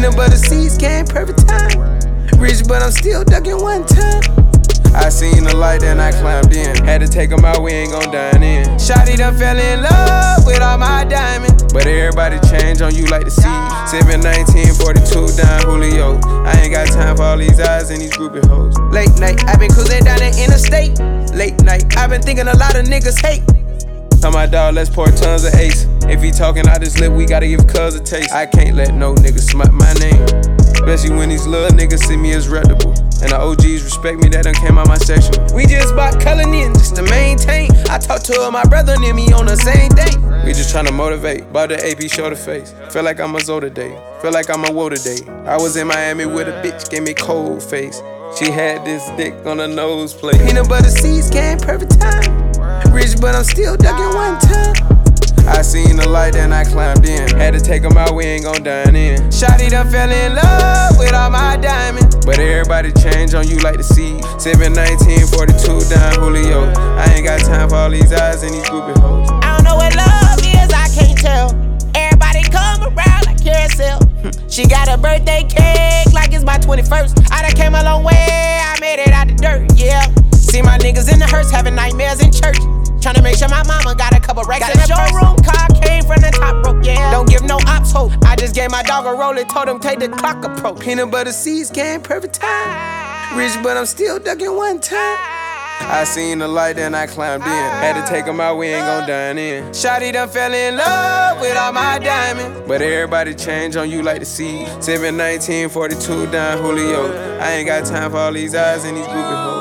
Peanut butter seeds came perfect time. Rich, but I'm still ducking one time. I seen the light and I climbed in. Had to take 'em out, we ain't gon' dine in. Shawty done fell in love with all my diamonds, but everybody change on you like the sea. 71942 down Julio. I ain't got time for all these eyes and these groupie hoes. Late night, I been cruising down the interstate. Late night, I been thinking a lot of niggas hate. Tell my dog, let's pour tons of ace. If he talking out his lip, we gotta give cuz a taste. I can't let no nigga smut my name, especially when these little niggas see me as reputable. And the OGs respect me, that done came out my section. We just bought Cullinan just to maintain. I talked to my brother near me on the same thing. We just tryna motivate, bought the AP shoulder face. Feel like I'm a Zoe today, feel like I'm a woe today. I was in Miami with a bitch, gave me cold face. She had this dick on her nose plate. Peanut butter seeds came perfect time. Rich, but I'm still ducking one time. I seen the light and I climbed in. Had to take 'em out, we ain't gon' dine in. Shawty done fell in love with all my diamonds, but everybody change on you like the sea. 71942 down Julio. I ain't got time for all these eyes and these groupie hoes. I don't know what love is, I can't tell. Everybody come around like carousel. She got a birthday cake like it's my 21st. I done came a long way, I made it out the dirt, yeah. See my niggas in the hearse having nightmares in church. Tryna make sure my mama got a couple racks in the showroom. Car came from the top rope, yeah. Don't give no ops hope. I just gave my dog a roll and told him take the clock approach. Peanut butter seeds came perfect time. Rich, but I'm still ducking one time. I seen the light and I climbed in. Had to take 'em out, we ain't gon' dine in. Shawty done fell in love with all my diamonds, but everybody change on you like the sea. 71942 down Julio. I ain't got time for all these eyes and these groupie hoes.